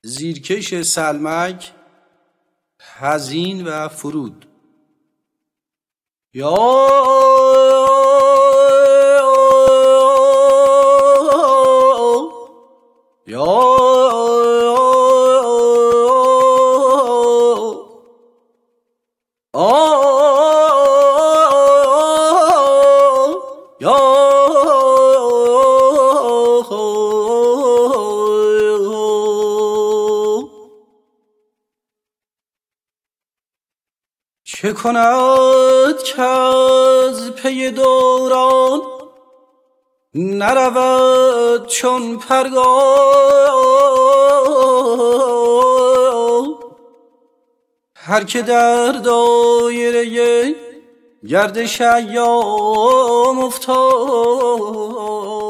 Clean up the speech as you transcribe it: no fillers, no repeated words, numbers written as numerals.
زیرکش سلمک، حزین و فرود. یا چه کند که از پی دوران نرود چون پرگار؟ هر که در دایره گردش ایام افتاد